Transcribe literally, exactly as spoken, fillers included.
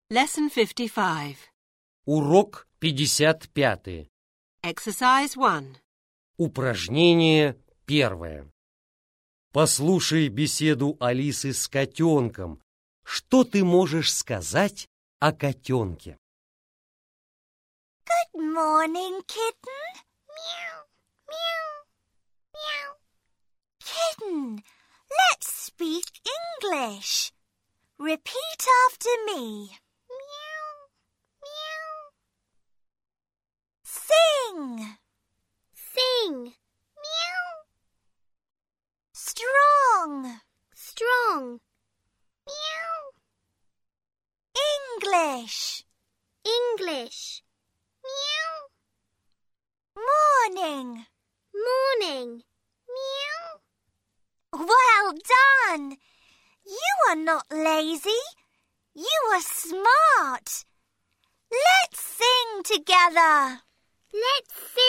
Lesson fifty-five. Урок пятьдесят пять. Exercise one. Упражнение первое. Послушай беседу Алисы с котенком. Что ты можешь сказать о котенке? Good morning, kitten. Meow, meow, meow. Kitten, let's speak English. Repeat after me. Meow, meow. Sing. Sing. Meow. Strong. Strong. Meow. English. English. Meow. Morning. Morning. Meow. Well done. You are not lazy. You are smart. Let's sing together. Let's sing.